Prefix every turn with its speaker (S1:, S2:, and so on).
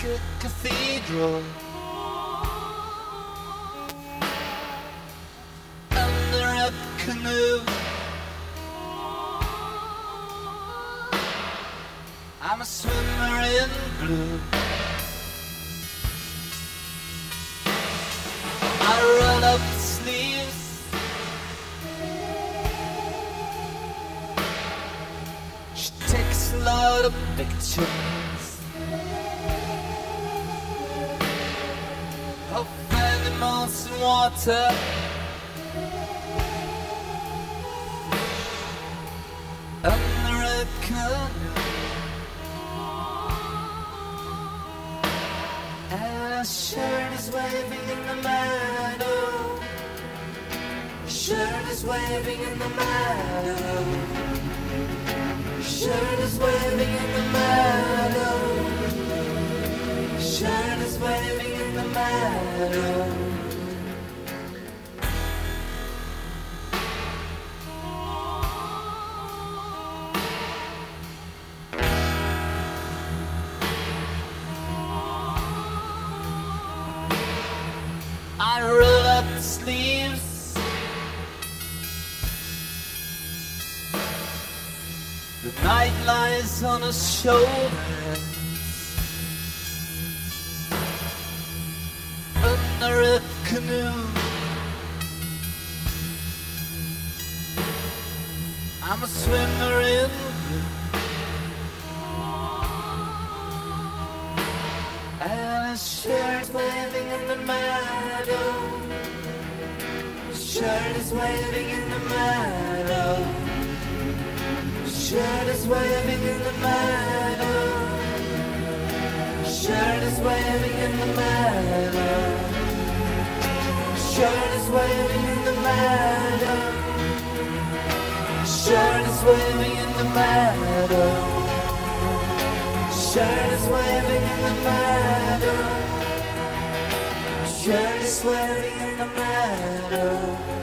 S1: a cathedral under a canoe. I'm a swimmer in blue. I roll up the sleeves, she takes a lot of pictures of animals in water. Under a canoe, and her shirt is waving in the meadow. Shirt is waving in the meadow. Shirt is waving in the meadow. Shirt is waving in the meadow. I roll up the sleeves, the night lies on his shoulders. Under a canoe, I'm a swimmer in blue. And his shirt's waving in the meadow. Shirt is waving in the meadow. Shirt is waving in the meadow. Shirt is waving in the meadow. Shirt is waving in the meadow. Shirt is waving in the meadow. Shirt is waving in the meadow. Shirt is waving in the meadow.